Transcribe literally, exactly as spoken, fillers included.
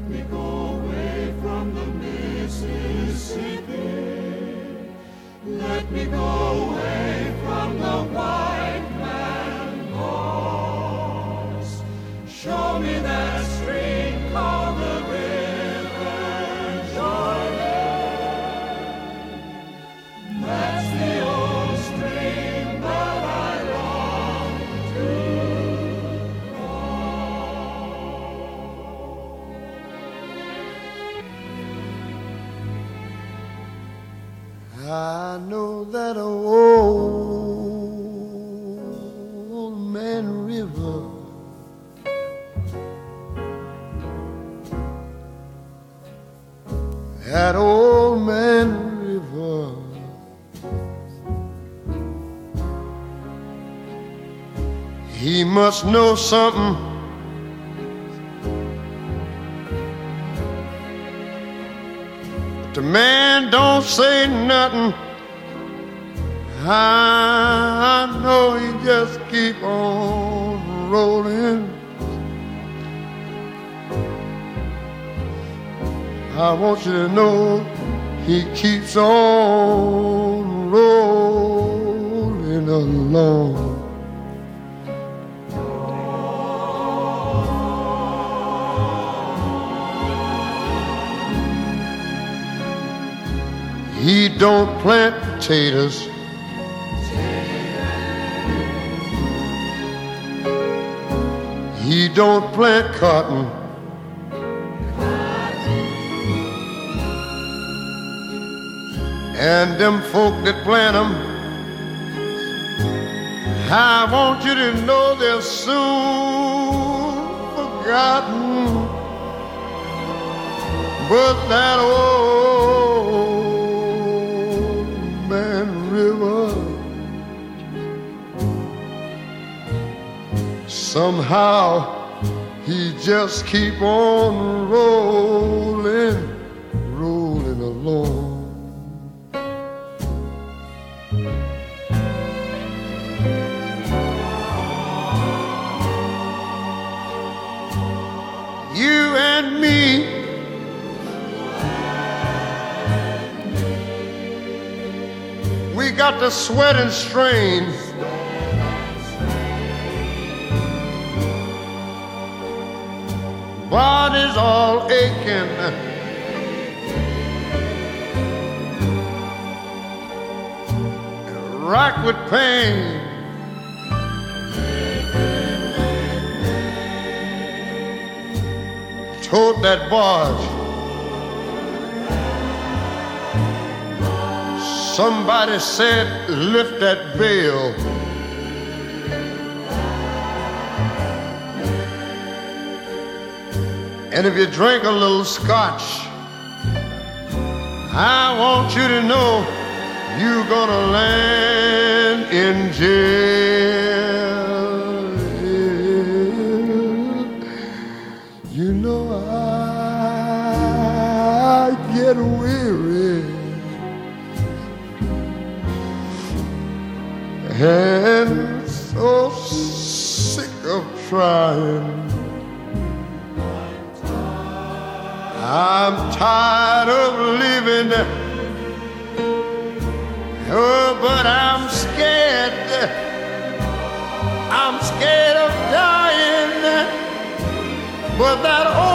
me go away from the Mississippi. Let me go away from the white man boss. Show me that stream called the River Jordan. That's the old stream that I long to cross. I know that old man river That old man river He must know something But the man don't say nothing I know he just keep on rolling I want you to know he keeps on rolling along. He don't plant potatoes. He don't plant cotton. And them folk that plant them, I want you to know they're soon forgotten. But that old man river, somehow he just keep on rolling, rolling along. You and me, we got the sweat and strain. Body's all aching, racked with pain. Tote that barge. Somebody said, lift that bale. And if you drink a little scotch, I want you to know you're gonna land in jail. You know I get weary and so sick of trying. I'm tired of living, oh, but I'm scared. I'm scared of dying. But that